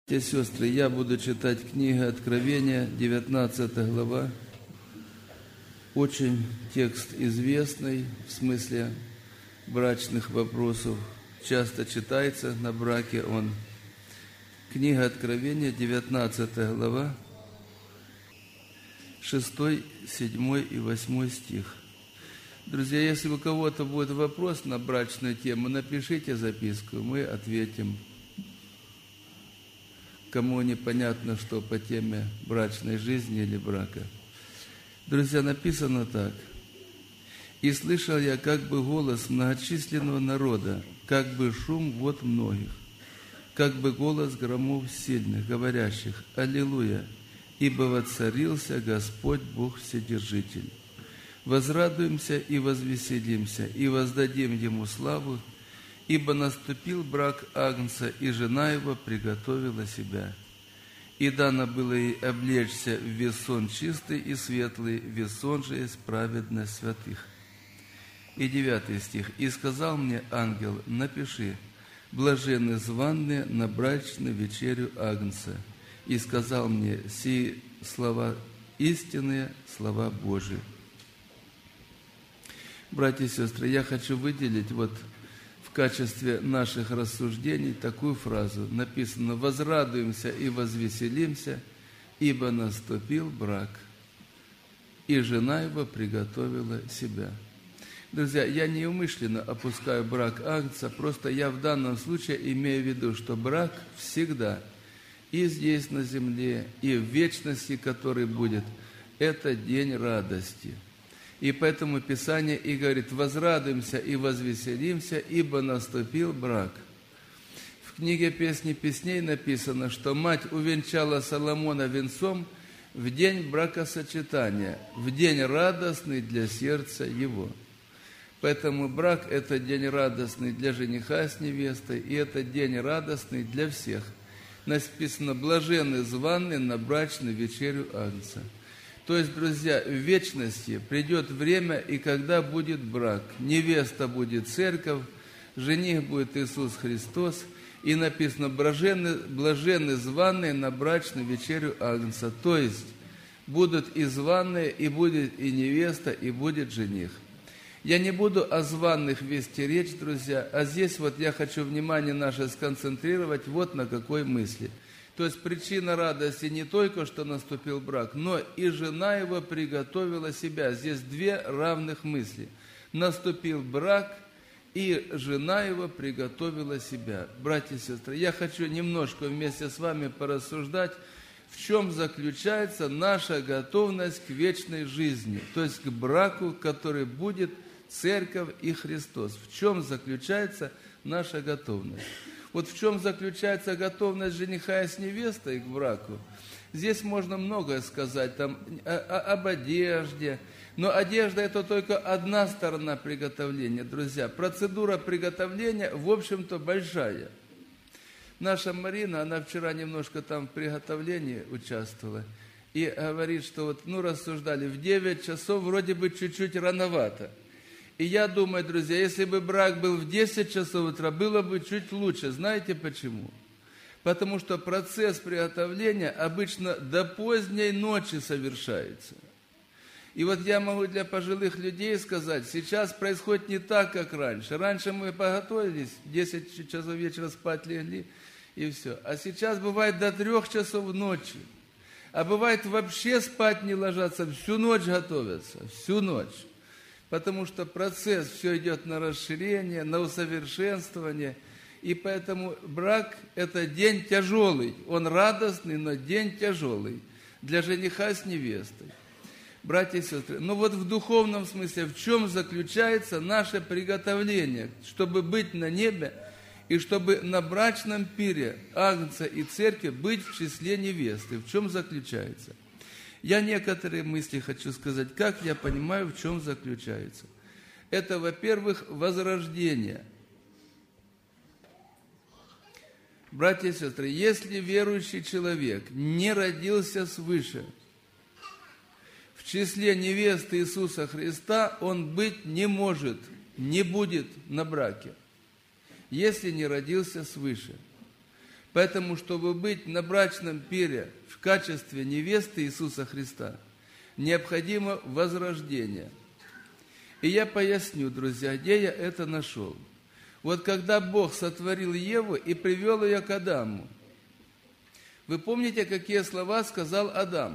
Братья и сестры, я буду читать книгу Откровения, 19 глава. Очень текст известный в смысле брачных вопросов. Часто читается на браке он. Книга Откровения, 19 глава, 6, 7 и 8 стих. Друзья, если у кого-то будет вопрос на брачную тему, напишите записку, мы ответим. Кому непонятно, что по теме брачной жизни или брака. Друзья, написано так. «И слышал я как бы голос многочисленного народа, как бы шум вод многих, как бы голос громов сильных, говорящих: Аллилуйя, ибо воцарился Господь Бог Вседержитель. Возрадуемся и возвеселимся, и воздадим Ему славу, ибо наступил брак Агнца, и жена его приготовила себя. И дано было ей облечься в весон чистый и светлый, весон же есть праведность святых». И 9 стих. «И сказал мне ангел: напиши: блаженны званные на брачную вечерю Агнца. И сказал мне: сии слова истинные, слова Божии». Братья и сестры, я хочу выделить в качестве наших рассуждений такую фразу. Написано: «Возрадуемся и возвеселимся, ибо наступил брак, и жена его приготовила себя». Друзья, я неумышленно опускаю брак Агнца, просто я в данном случае имею в виду, что брак всегда, и здесь на земле, и в вечности, который будет, это день радости. И поэтому Писание и говорит: возрадуемся и возвеселимся, ибо наступил брак. В книге «Песни песней» написано, что мать увенчала Соломона венцом в день бракосочетания, в день радостный для сердца его. Поэтому брак – это день радостный для жениха с невестой, и это день радостный для всех. Написано: блаженны званые на брачную вечерю Агнца. То есть, друзья, в вечности придет время, и когда будет брак, невеста будет церковь, жених будет Иисус Христос, и написано: блаженны званые на брачную вечерю Агнца. То есть, будут и званые, и будет и невеста, и будет жених. Я не буду о званых вести речь, друзья, а здесь я хочу внимание наше сконцентрировать на какой мысли. То есть причина радости не только, что наступил брак, но и жена его приготовила себя. Здесь две равных мысли. Наступил брак, и жена его приготовила себя. Братья и сестры, я хочу немножко вместе с вами порассуждать, в чем заключается наша готовность к вечной жизни, то есть к браку, который будет церковь и Христос. В чем заключается наша готовность? В чем заключается готовность жениха с невестой к браку? Здесь можно многое сказать об одежде, но одежда – это только одна сторона приготовления, друзья. Процедура приготовления, в общем-то, большая. Наша Марина, она вчера немножко в приготовлении участвовала, и говорит, что рассуждали, в 9 часов вроде бы чуть-чуть рановато. И я думаю, друзья, если бы брак был в 10 часов утра, было бы чуть лучше. Знаете почему? Потому что процесс приготовления обычно до поздней ночи совершается. И я могу для пожилых людей сказать, сейчас происходит не так, как раньше. Раньше мы поготовились, в 10 часов вечера спать легли, и все. А сейчас бывает до 3 часов ночи. А бывает вообще спать не ложатся, всю ночь готовятся, всю ночь. Потому что процесс все идет на расширение, на усовершенствование. И поэтому брак – это день тяжелый. Он радостный, но день тяжелый для жениха с невестой. Братья и сестры, в духовном смысле, в чем заключается наше приготовление, чтобы быть на небе и чтобы на брачном пире Агнца и церкви быть в числе невесты? В чем заключается? Я некоторые мысли хочу сказать, как я понимаю, в чем заключается. Это, во-первых, возрождение. Братья и сестры, если верующий человек не родился свыше, в числе невесты Иисуса Христа он быть не может, не будет на браке, если не родился свыше. Поэтому, чтобы быть на брачном пире в качестве невесты Иисуса Христа, необходимо возрождение. И я поясню, друзья, где я это нашел. Вот когда Бог сотворил Еву и привел ее к Адаму, вы помните, какие слова сказал Адам?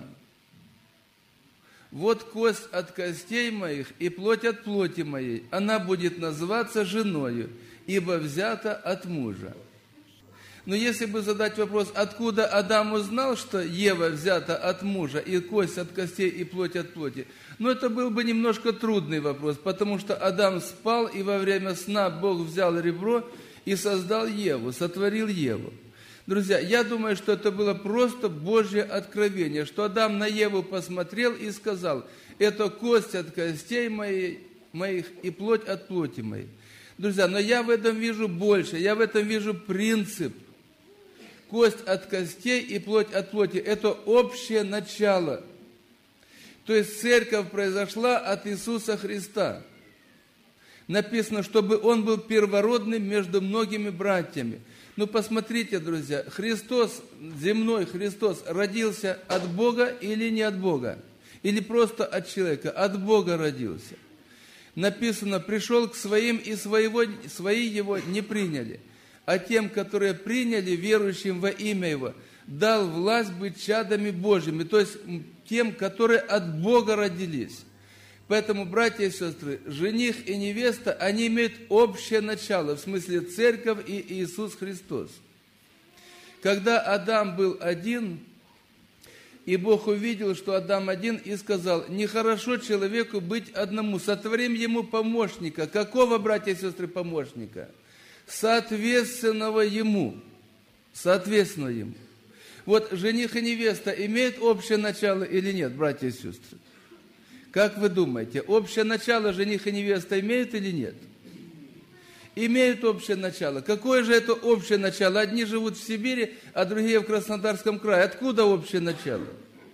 «Вот кость от костей моих и плоть от плоти моей, она будет называться женою, ибо взята от мужа». Но если бы задать вопрос, откуда Адам узнал, что Ева взята от мужа, и кость от костей, и плоть от плоти, это был бы немножко трудный вопрос, потому что Адам спал, и во время сна Бог взял ребро и создал Еву, сотворил Еву. Друзья, я думаю, что это было просто Божье откровение, что Адам на Еву посмотрел и сказал: это кость от костей моих и плоть от плоти моей. Друзья, но я в этом вижу больше, я в этом вижу принцип. Кость от костей и плоть от плоти – это общее начало. То есть церковь произошла от Иисуса Христа. Написано, чтобы Он был первородным между многими братьями. Посмотрите, друзья, Христос, земной Христос, родился от Бога или не от Бога? Или просто от человека? От Бога родился. Написано, пришел к своим, и свои Его не приняли. А тем, которые приняли, верующим во имя Его, дал власть быть чадами Божьими, то есть тем, которые от Бога родились. Поэтому, братья и сестры, жених и невеста, они имеют общее начало, в смысле церковь и Иисус Христос. Когда Адам был один, и Бог увидел, что Адам один, и сказал: нехорошо человеку быть одному, сотворим ему помощника. Какого, братья и сестры, помощника? Соответственного ему. Соответственно ему. Вот жених и невеста имеют общее начало или нет, братья и сестры? Как вы думаете, общее начало жених и невеста имеют или нет? Имеют общее начало. Какое же это общее начало? Одни живут в Сибири, а другие в Краснодарском крае. Откуда общее начало?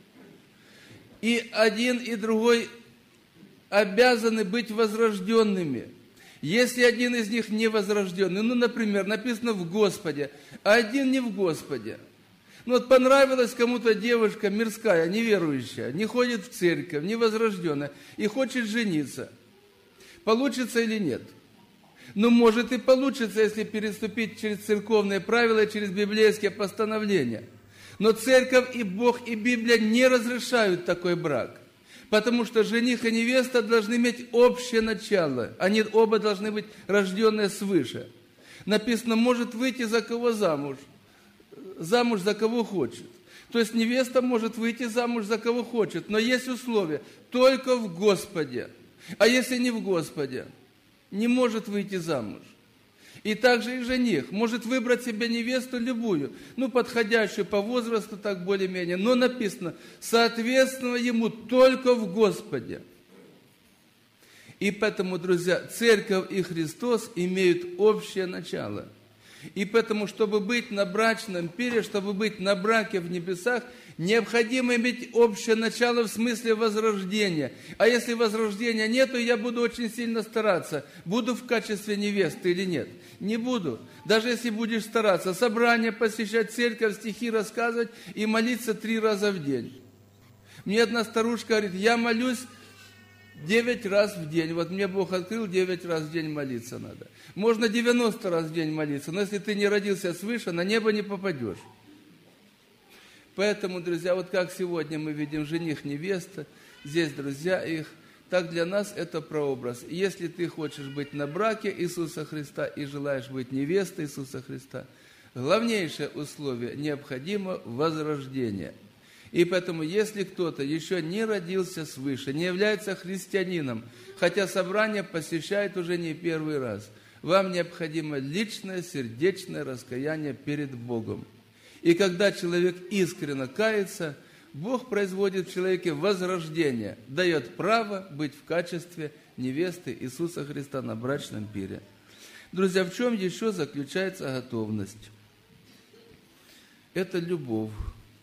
И один, и другой обязаны быть возрожденными. Если один из них не возрожденный, например, написано в Господе, а один не в Господе. Понравилась кому-то девушка мирская, неверующая, не ходит в церковь, невозрожденная, и хочет жениться. Получится или нет? Может и получится, если переступить через церковные правила, через библейские постановления. Но церковь и Бог, и Библия не разрешают такой брак. Потому что жених и невеста должны иметь общее начало. Они оба должны быть рожденные свыше. Написано, может выйти за кого замуж. Замуж за кого хочет. То есть невеста может выйти замуж за кого хочет. Но есть условия. Только в Господе. А если не в Господе, не может выйти замуж. И также и жених может выбрать себе невесту любую, подходящую по возрасту, так более-менее. Но написано, соответственно ему только в Господе. И поэтому, друзья, церковь и Христос имеют общее начало. И поэтому, чтобы быть на брачном пире, чтобы быть на браке в небесах, необходимо иметь общее начало в смысле возрождения. А если возрождения нет, то я буду очень сильно стараться. Буду в качестве невесты или нет? Не буду. Даже если будешь стараться, собрания посещать, церковь, стихи рассказывать и молиться 3 раза в день. Мне одна старушка говорит, я молюсь 9 раз в день. Вот мне Бог открыл, 9 раз в день молиться надо. Можно 90 раз в день молиться, но если ты не родился свыше, на небо не попадешь. Поэтому, друзья, вот как сегодня мы видим жених, невеста, здесь друзья их, так для нас это прообраз. Если ты хочешь быть на браке Иисуса Христа и желаешь быть невестой Иисуса Христа, главнейшее условие – необходимо возрождение. И поэтому, если кто-то еще не родился свыше, не является христианином, хотя собрание посещает уже не первый раз, вам необходимо личное сердечное раскаяние перед Богом. И когда человек искренне кается, Бог производит в человеке возрождение, дает право быть в качестве невесты Иисуса Христа на брачном пире. Друзья, в чем еще заключается готовность? Это любовь.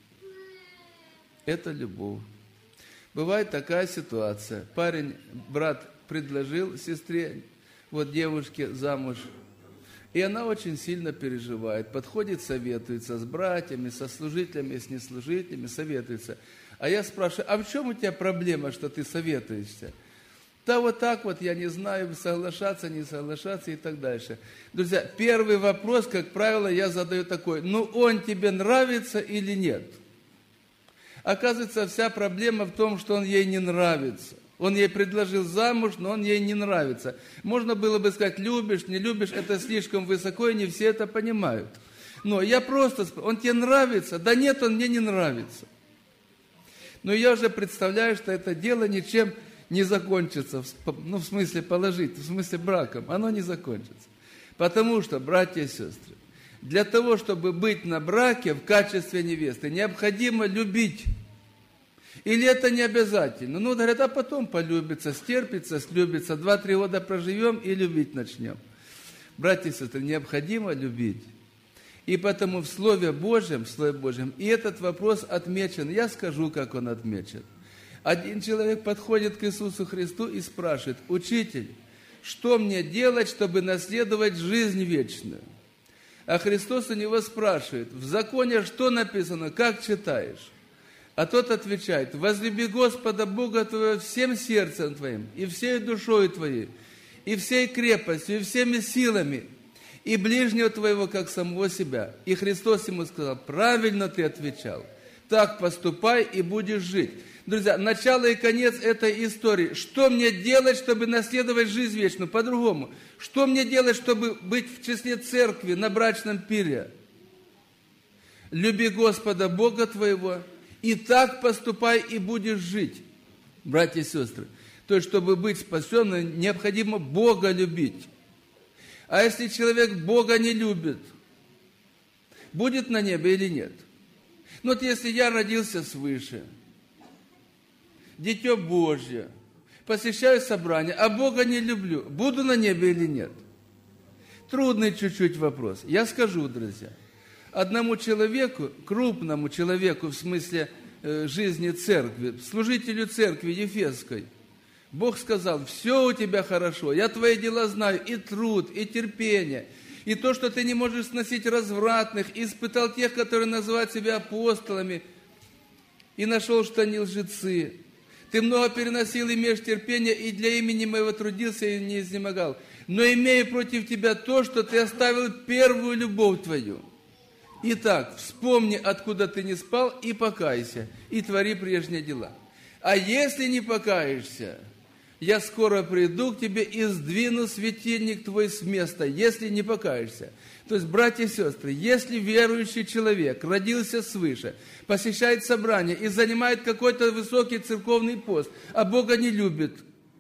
Это любовь. Бывает такая ситуация. Парень, брат предложил сестре, вот девушке замуж. И она очень сильно переживает, подходит, советуется с братьями, со служителями, с неслужителями, советуется. А я спрашиваю, а в чем у тебя проблема, что ты советуешься? Да вот так вот, я не знаю, соглашаться, не соглашаться и так дальше. Друзья, первый вопрос, как правило, я задаю такой, ну он тебе нравится или нет? Оказывается, вся проблема в том, что он ей не нравится. Он ей предложил замуж, но он ей не нравится. Можно было бы сказать, любишь, не любишь, это слишком высоко, и не все это понимают. Но я просто спрашиваю, он тебе нравится? Да нет, он мне не нравится. Но я уже представляю, что это дело ничем не закончится, ну, в смысле положить, в смысле браком, оно не закончится. Потому что, братья и сестры, для того, чтобы быть на браке в качестве невесты, необходимо любить. Или это не обязательно? Ну, говорят, а потом полюбится, стерпится, слюбится, 2-3 года проживем и любить начнем. Братья и сестры, необходимо любить. И потому в Слове Божьем, и этот вопрос отмечен. Я скажу, как он отмечен. Один человек подходит к Иисусу Христу и спрашивает, «Учитель, что мне делать, чтобы наследовать жизнь вечную?» А Христос у него спрашивает, «В законе что написано, как читаешь?» А тот отвечает, «Возлюби Господа Бога твоего всем сердцем твоим, и всей душой твоей, и всей крепостью, и всеми силами, и ближнего твоего, как самого себя». И Христос ему сказал, «Правильно ты отвечал, так поступай и будешь жить». Друзья, начало и конец этой истории. Что мне делать, чтобы наследовать жизнь вечную? По-другому. Что мне делать, чтобы быть в числе церкви на брачном пире? Люби Господа Бога твоего, и так поступай и будешь жить. Братья и сестры, то есть, чтобы быть спасенным, необходимо Бога любить. А если человек Бога не любит, будет на небе или нет? Ну вот если я родился свыше, Дитё Божье, посещаю собрание, а Бога не люблю, буду на небе или нет? Трудный чуть-чуть вопрос. Я скажу, друзья, одному человеку, крупному человеку в смысле жизни церкви, служителю церкви Ефесской, Бог сказал, все у тебя хорошо, я твои дела знаю, и труд, и терпение, и то, что ты не можешь сносить развратных, и испытал тех, которые называют себя апостолами, и нашел, что они лжецы. Ты много переносил, имеешь терпение, и для имени моего трудился и не изнемогал. Но имею против тебя то, что ты оставил первую любовь твою. Итак, вспомни, откуда ты не спал, и покайся, и твори прежние дела. А если не покаешься, я скоро приду к тебе и сдвину светильник твой с места, если не покаешься. То есть, братья и сестры, если верующий человек родился свыше, посещает собрание и занимает какой-то высокий церковный пост, а Бога не любит,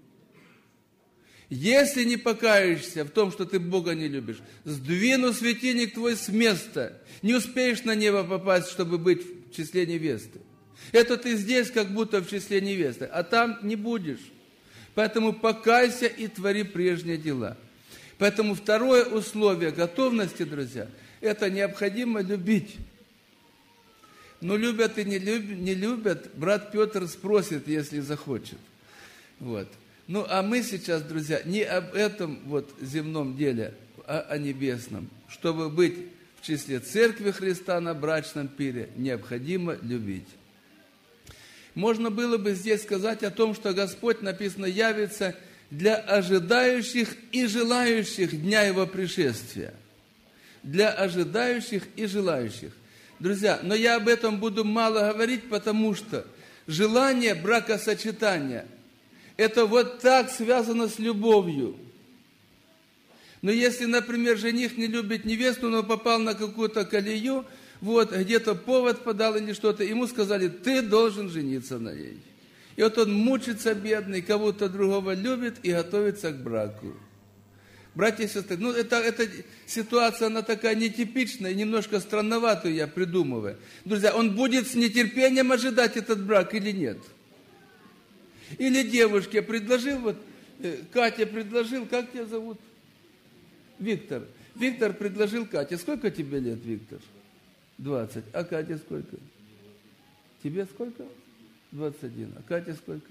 если не покаешься в том, что ты Бога не любишь, сдвину светильник твой с места, не успеешь на небо попасть, чтобы быть в числе невесты. Это ты здесь как будто в числе невесты, а там не будешь. Поэтому покайся и твори прежние дела. Поэтому второе условие готовности, друзья, это необходимо любить. Но любят и не любят, брат Петр спросит, если захочет. Вот. Ну, а мы сейчас, друзья, не об этом вот земном деле, а о небесном. Чтобы быть в числе Церкви Христа на брачном пире, необходимо любить. Можно было бы здесь сказать о том, что Господь, написано, явится для ожидающих и желающих дня Его пришествия. Для ожидающих и желающих. Друзья, но я об этом буду мало говорить, потому что желание бракосочетания – это вот так связано с любовью. Но если, например, жених не любит невесту, но попал на какую-то колею, вот, где-то повод подал или что-то, ему сказали, ты должен жениться на ней. И вот он мучится, бедный, кого-то другого любит и готовится к браку. Братья и сестры, ну, эта ситуация, она такая нетипичная, немножко странноватую я придумываю. Друзья, он будет с нетерпением ожидать этот брак или нет? Или девушке предложил, вот, Катя предложил, как тебя зовут? Виктор. Виктор предложил Кате. Сколько тебе лет, Виктор? 20. А Кате сколько? Тебе сколько? 21. А Кате сколько?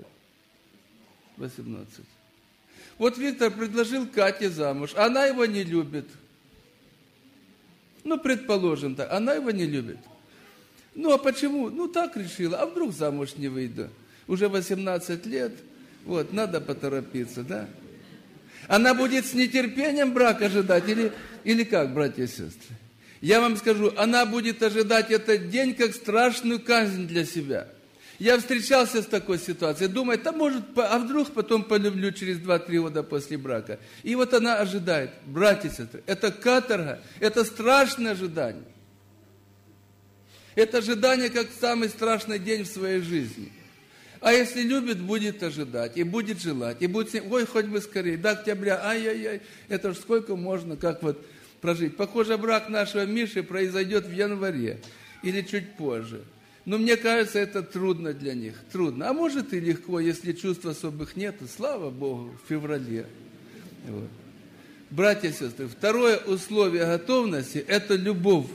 18. Вот Виктор предложил Кате замуж. Она его не любит. Ну, предположим, так, она его не любит. Ну, а почему? Ну, так решила. А вдруг замуж не выйду? Уже 18 лет, вот, надо поторопиться, да? Она будет с нетерпением брак ожидать или как, братья и сестры? Я вам скажу, она будет ожидать этот день как страшную казнь для себя. Я встречался с такой ситуацией, думает, а может, а вдруг потом полюблю через 2-3 года после брака. И вот она ожидает, братья и сестры, это каторга, это страшное ожидание. Это ожидание как самый страшный день в своей жизни. А если любит, будет ожидать, и будет желать, и будет, ой, хоть бы скорее, до октября, ай-яй-яй, это ж сколько можно, как вот прожить. Похоже, брак нашего Миши произойдет в январе или чуть позже. Но мне кажется, это трудно для них, трудно. А может и легко, если чувств особых нет, слава Богу, в феврале. Вот. Братья и сестры, второе условие готовности – это любовь.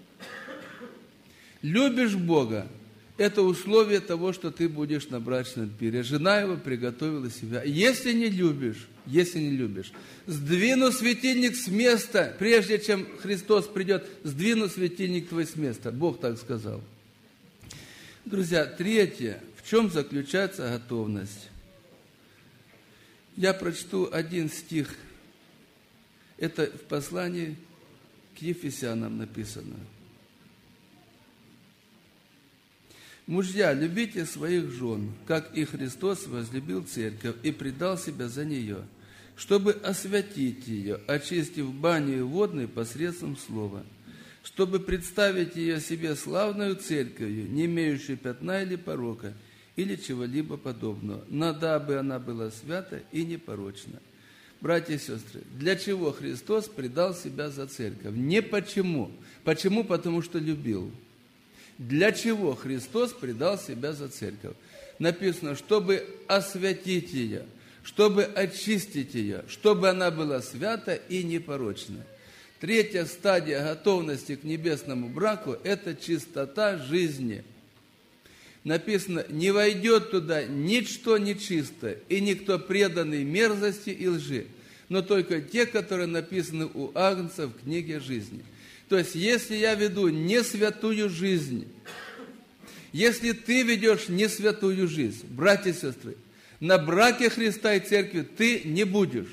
Любишь Бога – это условие того, что ты будешь на брачном пире. Жена его приготовила себя. Если не любишь, сдвину светильник с места, прежде чем Христос придет, сдвину светильник твой с места. Бог так сказал. Друзья, третье, в чем заключается готовность? Я прочту один стих. Это в послании к Ефесянам написано. Мужья, любите своих жен, как и Христос возлюбил церковь и предал себя за нее, чтобы освятить ее, очистив баню водной посредством слова, чтобы представить ее себе славную церковью, не имеющую пятна или порока, или чего-либо подобного, но дабы она была свята и непорочна. Братья и сестры, для чего Христос предал себя за церковь? Не почему. Почему? Потому что любил. Для чего Христос предал себя за церковь? Написано, чтобы освятить ее, чтобы очистить ее, чтобы она была свята и непорочна. Третья стадия готовности к небесному браку – это чистота жизни. Написано, не войдет туда ничто нечистое, и никто преданный мерзости и лжи, но только те, которые написаны у Агнца в книге жизни. То есть, если я веду несвятую жизнь, если ты ведешь несвятую жизнь, братья и сестры, на браке Христа и церкви ты не будешь.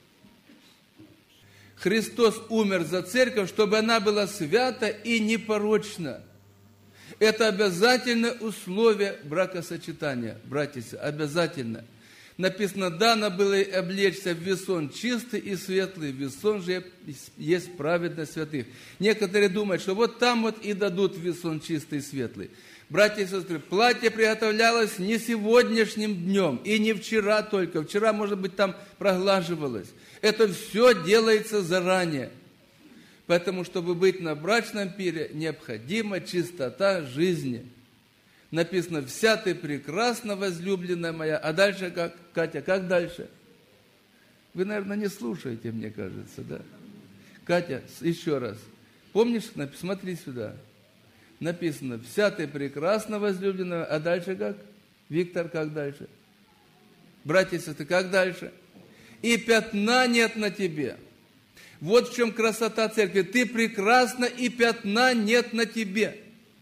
Христос умер за церковь, чтобы она была свята и непорочна. Это обязательное условие бракосочетания, братья и сестры, обязательно. Написано, дано было облечься в весон чистый и светлый, весон же есть праведность святых. Некоторые думают, что вот там вот и дадут весон чистый и светлый. Братья и сестры, платье приготовлялось не сегодняшним днем и не вчера только. Вчера, может быть, там проглаживалось. Это все делается заранее. Поэтому, чтобы быть на брачном пире, необходима чистота жизни. Написано, вся ты прекрасна, возлюбленная моя. А дальше как? Катя, как дальше? Вы, наверное, не слушаете, мне кажется, да? Катя, еще раз. Помнишь, смотри сюда. Написано, вся ты прекрасна, возлюбленная. А дальше как? Виктор, как дальше? Братья и сестры, как дальше? И пятна нет на тебе. Вот в чем красота церкви. Ты прекрасна, и пятна нет на тебе.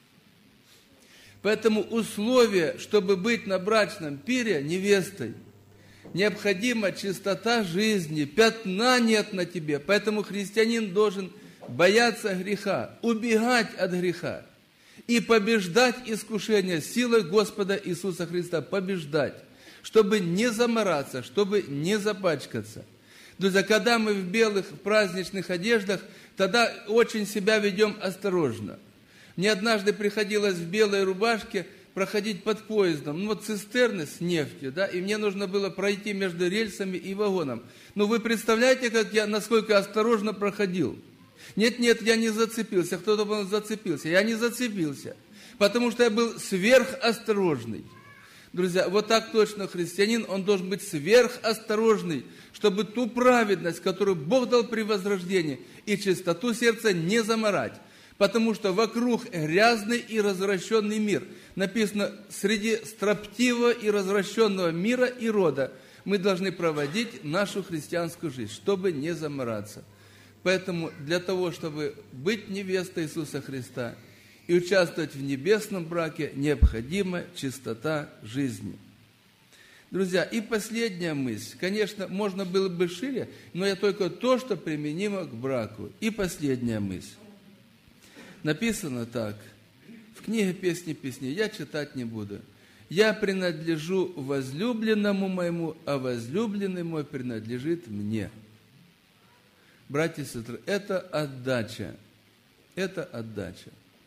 Поэтому условие, чтобы быть на брачном пире невестой, необходима чистота жизни, пятна нет на тебе. Поэтому христианин должен бояться греха, убегать от греха и побеждать искушение силой Господа Иисуса Христа, побеждать, чтобы не замораться, чтобы не запачкаться. Друзья, когда мы в белых праздничных одеждах, тогда очень себя ведем осторожно. Мне однажды приходилось в белой рубашке проходить под поездом, цистерны с нефтью, да, и мне нужно было пройти между рельсами и вагоном. Вы представляете, насколько я осторожно проходил? Нет, я не зацепился. Кто-то был зацепился. Я не зацепился, потому что я был сверхосторожный. Друзья, вот так точно христианин, он должен быть сверхосторожный, чтобы ту праведность, которую Бог дал при возрождении, и чистоту сердца не заморать. Потому что вокруг грязный и развращенный мир. Написано, среди строптивого и развращенного мира и рода мы должны проводить нашу христианскую жизнь, чтобы не замораться. Поэтому для того, чтобы быть невестой Иисуса Христа и участвовать в небесном браке, необходима чистота жизни. Друзья, и последняя мысль. Конечно, можно было бы шире, но я только то, что применимо к браку. И последняя мысль. Написано так. В книге «Песни песней», я читать не буду. «Я принадлежу возлюбленному моему, а возлюбленный мой принадлежит мне». Братья и сестры, это отдача. Это отдача.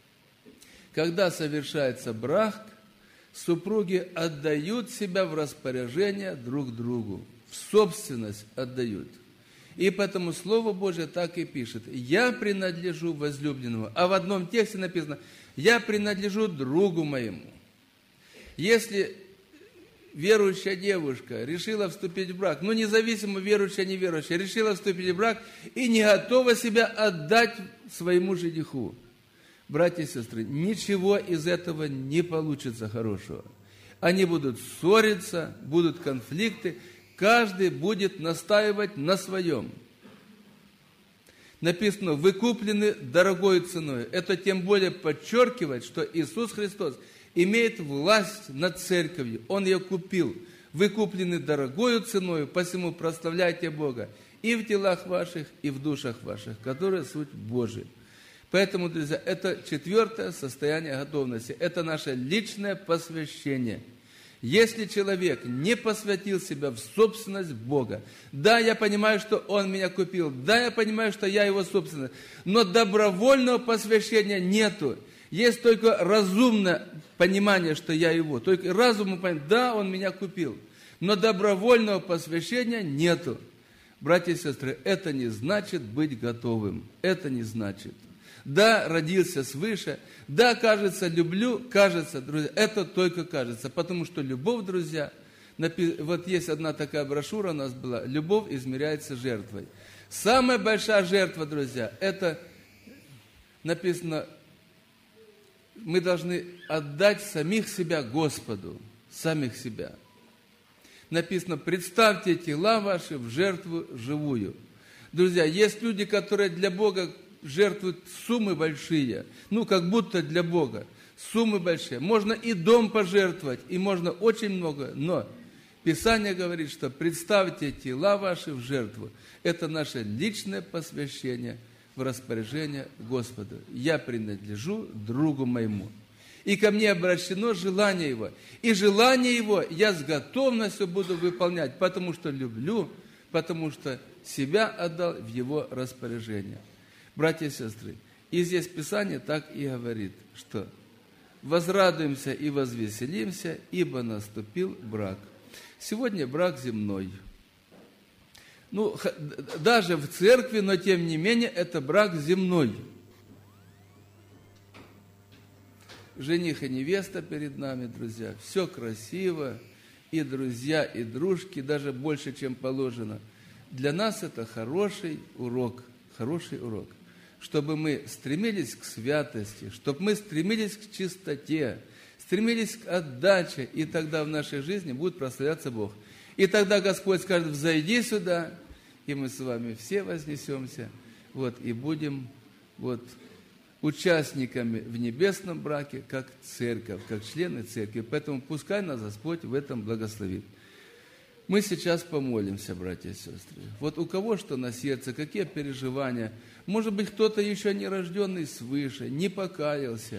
Когда совершается брак, супруги отдают себя в распоряжение друг другу, в собственность отдают. И поэтому Слово Божье так и пишет: «Я принадлежу возлюбленному». А в одном тексте написано: «Я принадлежу другу моему». Если верующая девушка решила вступить в брак, независимо верующая, неверующая, решила вступить в брак и не готова себя отдать своему жениху, братья и сестры, ничего из этого не получится хорошего. Они будут ссориться, будут конфликты, каждый будет настаивать на своем. Написано: «Вы куплены дорогой ценой». Это тем более подчеркивает, что Иисус Христос имеет власть над церковью. Он ее купил. Вы куплены дорогою ценою, посему прославляйте Бога и в телах ваших, и в душах ваших, которые суть Божия. Поэтому, друзья, это четвертое состояние готовности. Это наше личное посвящение. Если человек не посвятил себя в собственность Бога, да, я понимаю, что Он меня купил, да, я понимаю, что я Его собственность, но добровольного посвящения нету. Есть только разумное понимание, что я Его. Только разумное понимание, да, Он меня купил, но добровольного посвящения нету. Братья и сестры, это не значит быть готовым. Это не значит. Да, родился свыше, да, кажется, люблю, кажется, друзья, это только кажется, потому что любовь, друзья, вот есть одна такая брошюра у нас была: «Любовь измеряется жертвой». Самая большая жертва, друзья, это написано: мы должны отдать самих себя Господу, самих себя. Написано: «Представьте тела ваши в жертву живую». Друзья, есть люди, которые для Бога жертвуют суммы большие, как будто для Бога, суммы большие. Можно и дом пожертвовать, и можно очень много, но Писание говорит, что представьте тела ваши в жертву. Это наше личное посвящение в распоряжение Господа. Я принадлежу другу моему. И ко мне обращено желание Его. И желание Его я с готовностью буду выполнять, потому что люблю, потому что себя отдал в Его распоряжение. Братья и сестры, и здесь Писание так и говорит, что возрадуемся и возвеселимся, ибо наступил брак. Сегодня брак земной. Даже в церкви, но тем не менее, это брак земной. Жених и невеста перед нами, друзья. Все красиво, и друзья, и дружки, даже больше, чем положено. Для нас это хороший урок, чтобы мы стремились к святости, чтобы мы стремились к чистоте, стремились к отдаче, и тогда в нашей жизни будет прославляться Бог. И тогда Господь скажет: взойди сюда, и мы с вами все вознесемся, и будем участниками в небесном браке, как церковь, как члены церкви. Поэтому пускай нас Господь в этом благословит. Мы сейчас помолимся, братья и сестры. У кого что на сердце, какие переживания. Может быть, кто-то еще не рожденный свыше, не покаялся.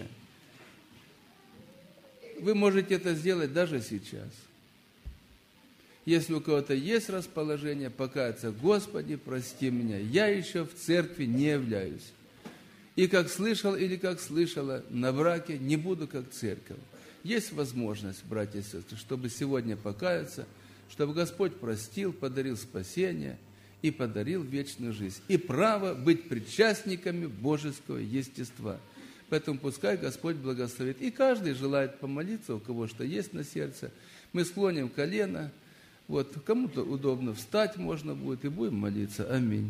Вы можете это сделать даже сейчас. Если у кого-то есть расположение покаяться: Господи, прости меня, я еще в церкви не являюсь. И как слышал или как слышала, на браке не буду как церковь. Есть возможность, братья и сестры, чтобы сегодня покаяться, чтобы Господь простил, подарил спасение и подарил вечную жизнь. И право быть причастниками божеского естества. Поэтому пускай Господь благословит. И каждый желает помолиться, у кого что есть на сердце. Мы склоним колено. Кому-то удобно встать можно будет, и будем молиться. Аминь.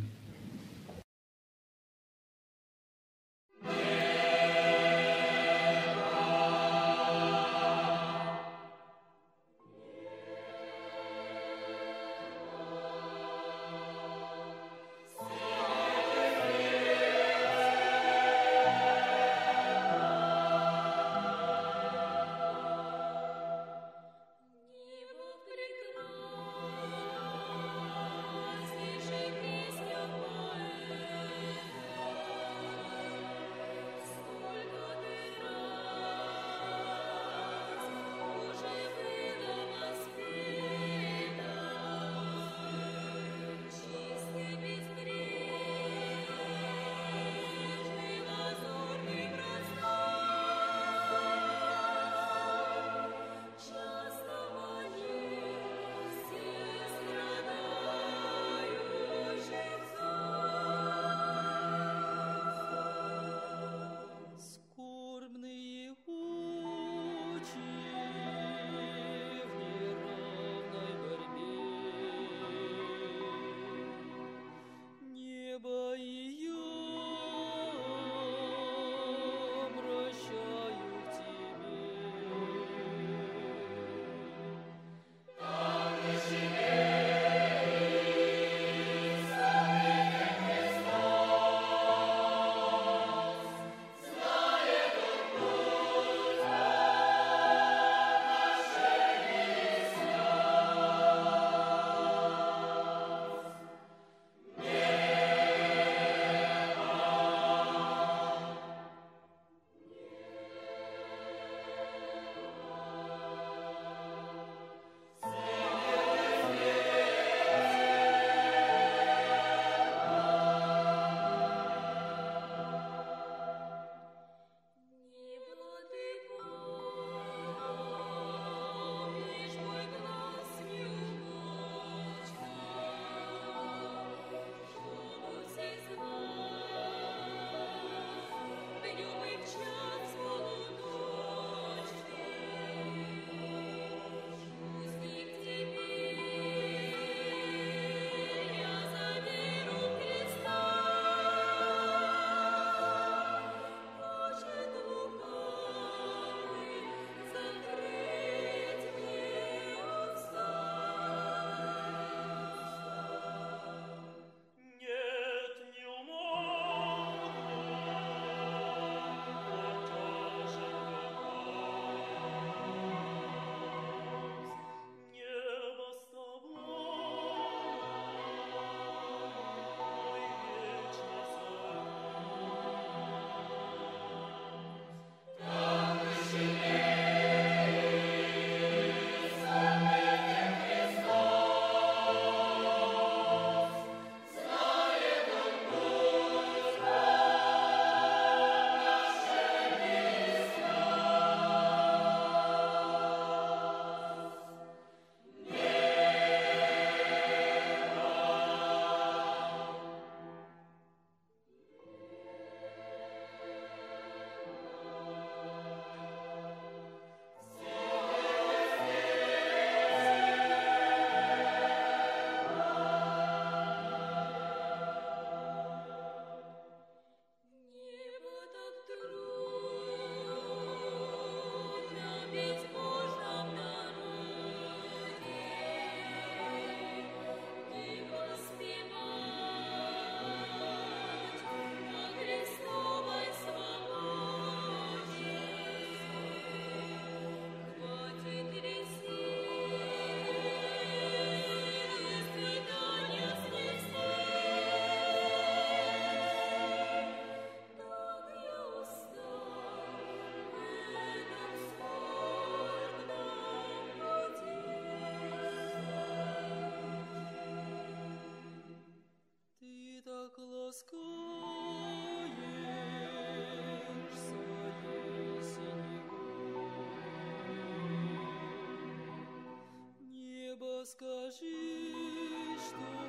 скажи, что